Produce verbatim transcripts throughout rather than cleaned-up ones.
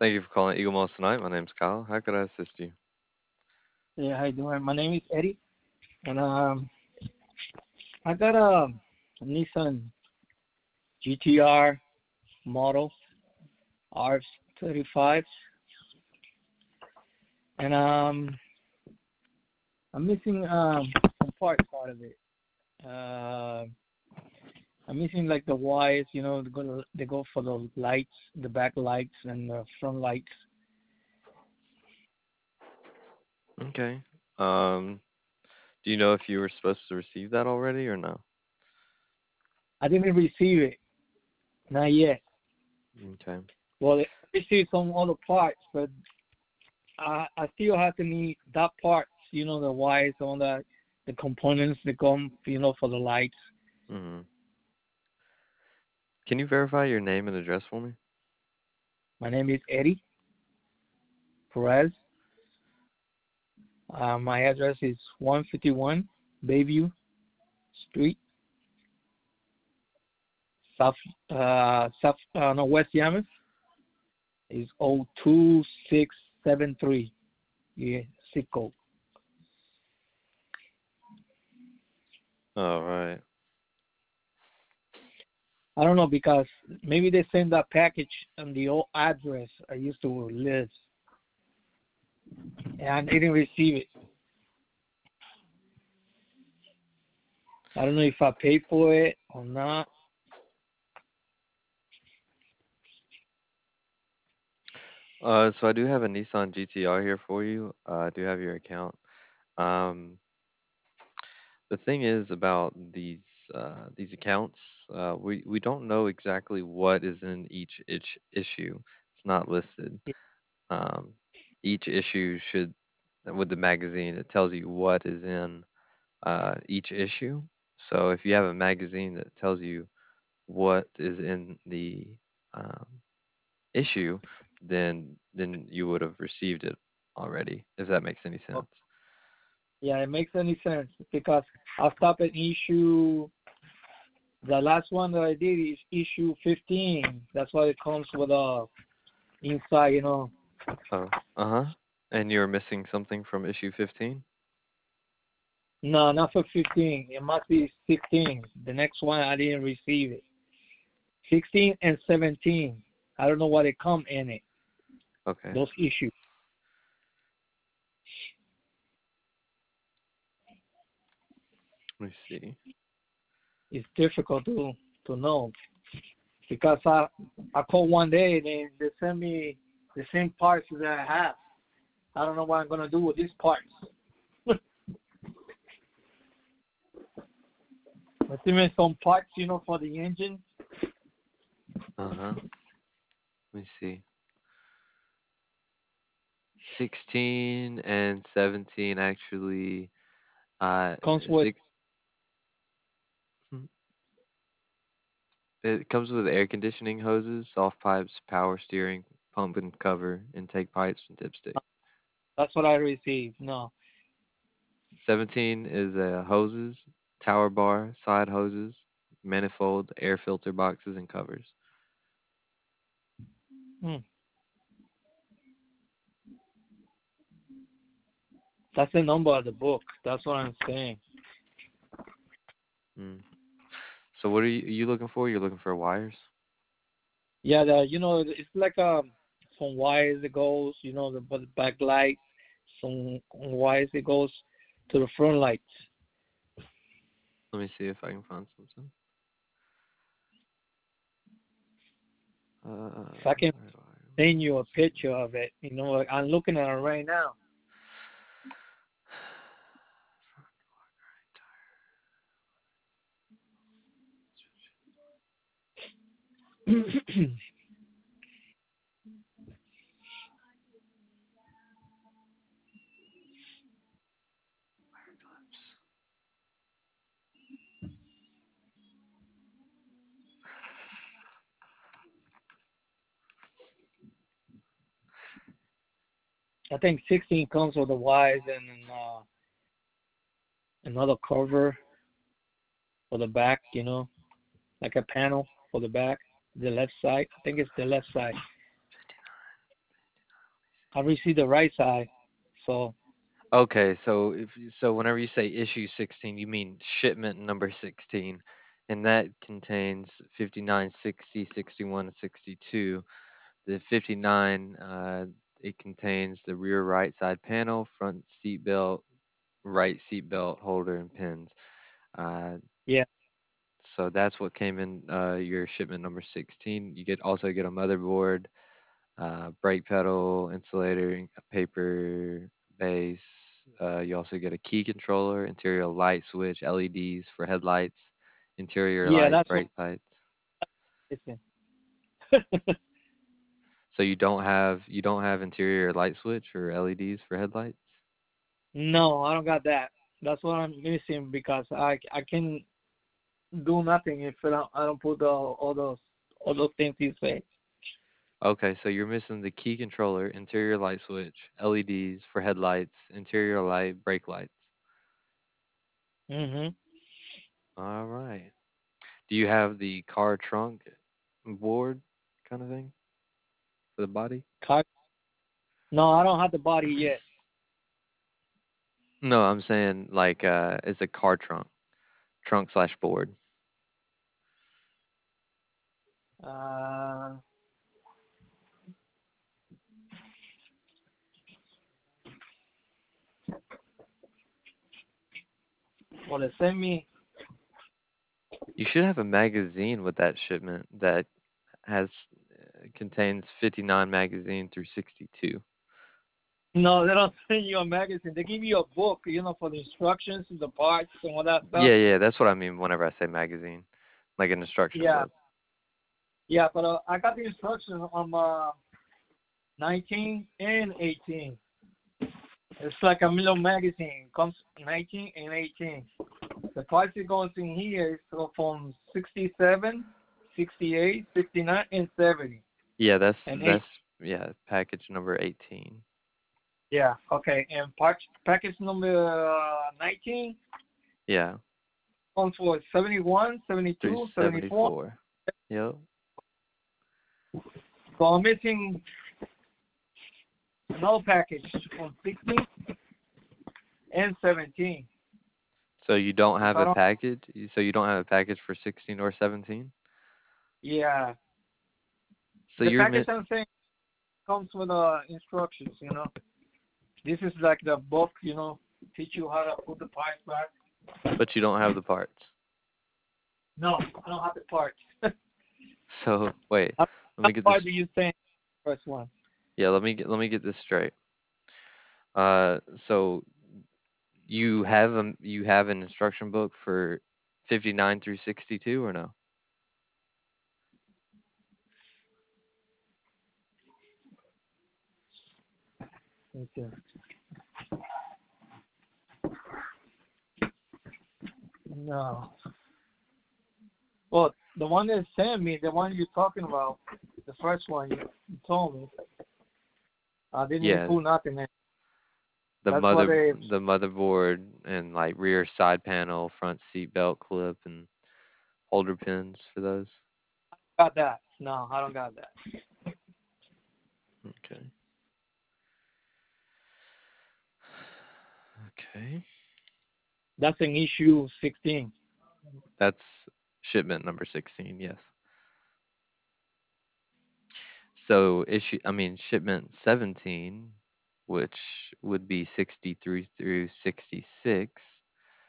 Thank you for calling Eagle Moss tonight. My name's Kyle. How could I assist you? Yeah, how you doing? My name is Eddie, and um, I got a Nissan G T R model R thirty-five, and um, I'm missing um some parts out of it. Uh, I'm missing like the wires, you know, they go they go for the lights, the back lights and the front lights. Okay. Um, do you know if you were supposed to receive that already or no? I didn't receive it, not yet. Okay. Well, I received some other parts, but I I still have to need that part, you know, the wires on the the components that come, you know, for the lights. hmm Can you verify your name and address for me? My name is Eddie Perez. Uh, my address is one fifty-one Bayview Street, South uh South uh, no West Yarmouth is O two six seven three. Yeah, zip code. All right. I don't know because maybe they send that package on the old address I used to live, and I didn't receive it. I don't know if I paid for it or not. Uh, so I do have a Nissan G T R here for you. Uh, I do have your account. Um, the thing is about these uh, these accounts, uh, we we don't know exactly what is in each each issue. It's not listed. Um, each issue should, with the magazine, it tells you what is in uh, each issue. So if you have a magazine that tells you what is in the um, issue, then then you would have received it already. If that makes any Oh, sense. yeah, it makes any sense because I stopped at issue. The last one that I did is issue fifteen. That's why it comes with a inside, you know. Oh, uh huh. And you're missing something from issue fifteen. No, not for fifteen. It must be sixteen. The next one I didn't receive it. sixteen and seventeen. I don't know what it come in it. Okay. Those issues. Let me see. It's difficult to to know because I I called one day and they, they send me the same parts that I have. I don't know what I'm gonna do with these parts. But even some parts, you know, for the engine. Uh huh. Let me see. sixteen and seventeen actually. Uh, Comes with six. hmm, It comes with air conditioning hoses, soft pipes, power steering, pump and cover, intake pipes, and dipstick. that's what I received. No. seventeen is uh, hoses, tower bar, side hoses, manifold, air filter boxes, and covers. Hmm. That's the number of the book. That's what I'm saying. Mm. So what are you, you looking for? You're looking for wires? Yeah, the you know it's like um some wires that goes, you know, the the back light, some wires that goes to the front lights. Let me see if I can find something. Uh, If I can where do send you a picture of it, you know, like, I'm looking at it right now. I think sixteen comes with the wires and uh, another cover for the back, you know, like a panel for the back, the left side. I think it's the left side. I received the right side. So Okay, so if you- so whenever you say issue sixteen, you mean shipment number sixteen, and that contains fifty-nine, sixty, sixty-one, and sixty-two. The fifty-nine, uh, it contains the rear right side panel, front seat belt, right seat belt holder, and pins. Uh, yeah, so that's what came in uh, your shipment number sixteen. You get also get a motherboard, uh, brake pedal, insulator, a paper base. Uh, you also get a key controller, interior light switch, L E Ds for headlights, interior yeah, light, that's what brake lights. it's in. So you don't have you don't have interior light switch or L E Ds for headlights? No, I don't got that. That's what I'm missing because I I can do nothing if I don't, I don't put the, all those all those things you say. Okay, so you're missing the key controller, interior light switch, L E Ds for headlights, interior light, brake lights. Mhm. All right. Do you have the car trunk board kind of thing for the body? Car. No, I don't have the body yet. No, I'm saying like uh it's a car trunk, trunk slash board. Uh, well, they send me. You should have a magazine with that shipment that has uh, contains fifty-nine magazine through sixty-two. No, they don't send you a magazine. They give you a book, you know, for the instructions, the parts, and all that stuff. Yeah, yeah, that's what I mean whenever I say magazine, like an instruction Yeah, book. yeah, but uh, I got the instructions on uh, nineteen and eighteen. It's like a little magazine. Comes nineteen and eighteen. The price it goes in here is from sixty-seven, sixty-eight, sixty-nine, and seventy. Yeah, that's And eight. that's yeah, package number eighteen. Yeah, okay. And pack, package number uh, nineteen Yeah, comes for seventy-one, through seventy-two, seventy-four. seventy-four. Yep. So I'm missing no package from sixteen and seventeen. So you don't have I a don't, package? So you don't have a package for sixteen or seventeen? yeah. So The you're package mi- I'm saying comes with uh, instructions, you know. This is like the book, you know, teach you how to put the parts back. but you don't have the parts. No, I don't have the parts. So wait, How let how me get far this. do you think first one? Yeah, let me get let me get this straight. Uh, so you have a you have an instruction book for fifty-nine through sixty-two or no? Okay. No. Well, the one that sent me, the one you're talking about, the first one you, you told me, I didn't Yeah, put nothing in. the That's what mother they the motherboard and like rear side panel, front seat belt clip and holder pins for those. got that. No, I don't got that. Okay. Okay. That's an issue sixteen. That's shipment number sixteen, yes. So issue I mean shipment seventeen, which would be sixty-three through sixty-six,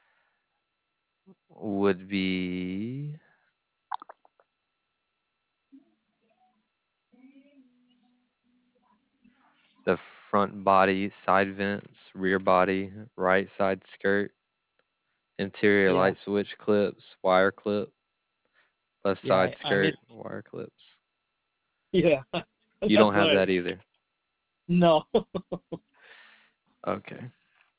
would be the front body, side vents, rear body, right side skirt, interior Yeah, light switch clips, wire clip, left yeah, side I, I miss. skirt, wire clips. Yeah, You that's don't have right. that either. No. Okay.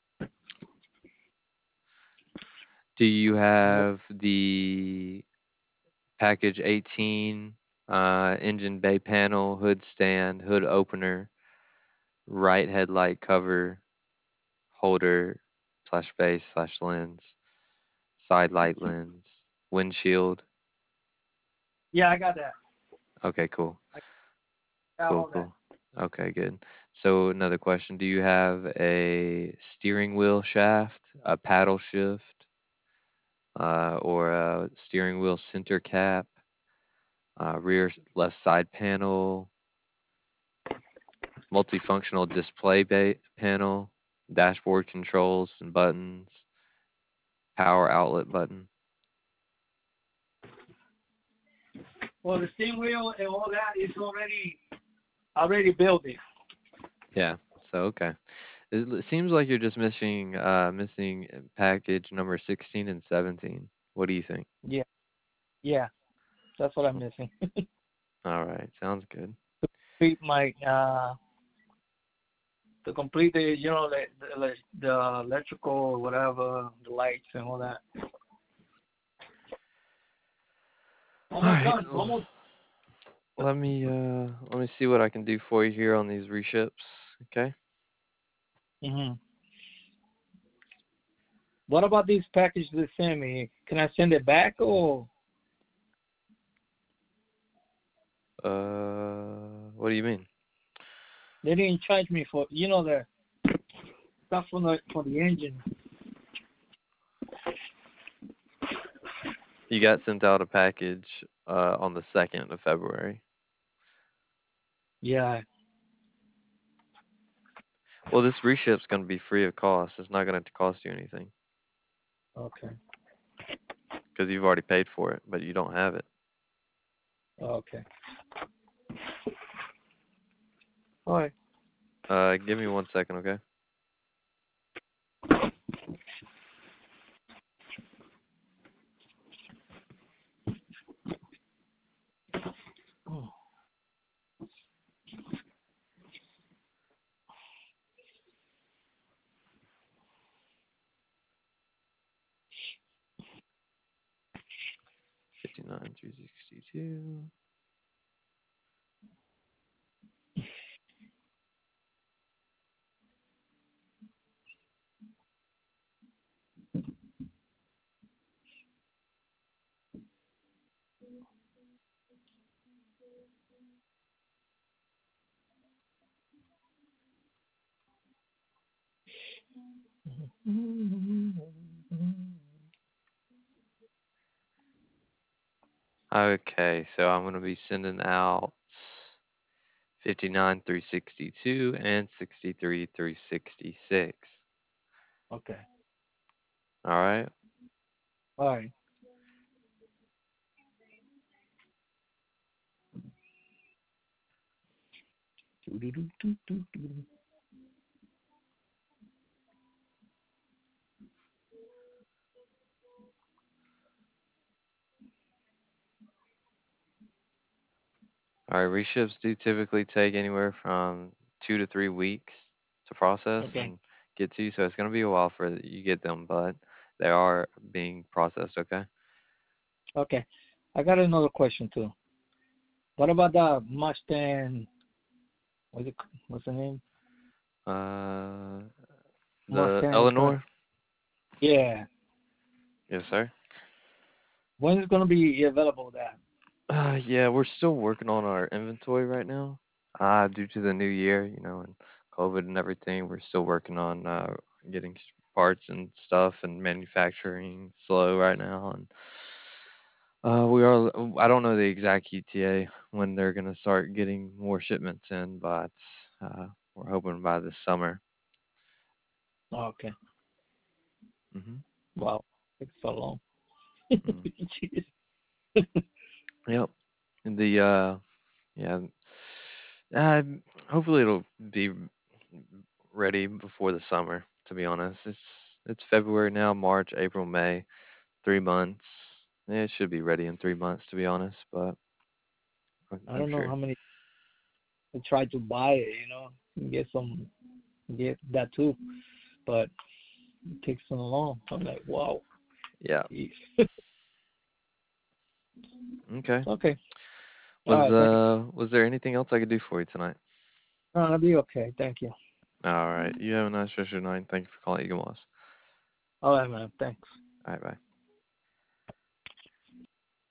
Do you No. have the package eighteen uh, engine bay panel, hood stand, hood opener, right headlight cover, holder slash base slash lens, side light lens, windshield? Yeah, I got that. Okay, cool. I got Cool, all that. cool. Okay, good. So another question: Do you have a steering wheel shaft, a paddle shift, uh, or a steering wheel center cap, uh, rear s- left side panel, multifunctional display ba- panel, dashboard controls and buttons, power outlet button? Well, the steering wheel and all that is already already built it. Yeah. So okay. It l- seems like you're just missing uh missing uh, package number sixteen and seventeen. What do you think? Yeah, yeah, that's what I'm missing. All right, sounds good. Complete my uh to complete the you know the the, the electrical or whatever, the lights and all that. All Almost right. done. l- Almost. Let me uh let me see what I can do for you here on these reships. Okay. Hmm. What about these packages they send me? Can I send it back or Uh, what do you mean? they didn't charge me for you know the stuff for the for the engine? You got sent out a package uh on the second of February. Yeah. Well, this reship's going to be free of cost. It's not going to cost you anything Okay. because you've already paid for it, but you don't have it. Okay. All right. Uh, give me one second, okay? fifty-nine, three sixty-two. Okay, so I'm going to be sending out fifty-nine, three sixty-two and sixty-three, three sixty-six. Okay. All right. All right. All right. Reships do typically take anywhere from two to three weeks to process Okay. and get to you. So it's going to be a while for you get them, but they are being processed. Okay. Okay. I got another question too. What about the Mustang? What's it? What's the name? Uh, the Mustang. uh, Eleanor. Yeah. Yes, sir. When is it gonna be available? That. Uh, yeah, we're still working on our inventory right now. Uh, due to the new year, you know, and COVID and everything, we're still working on uh, getting s- parts and stuff and manufacturing slow right now. And uh, we are, I don't know the exact E T A when they're going to start getting more shipments in, but uh, we're hoping by this summer. Okay. Hmm. Wow. It's so long. Mm. Jeez. Yep. And the, uh, yeah, uh, hopefully it'll be ready before the summer. To be honest, it's it's February now, March, April, May, three months. Yeah, it should be ready in three months, to be honest. But I'm, I I'm don't know sure. how many I tried to buy it. You know, get some, get that too, but it takes so long. I'm like, wow. Yeah. Jeez. Okay. Okay. All Was right. Thanks. uh was there anything else I could do for you tonight? No, I'll be okay. Thank you. All right. You have a nice rest of your night. Thank you for calling Eagle Moss. All right, man. Thanks. All right. Bye.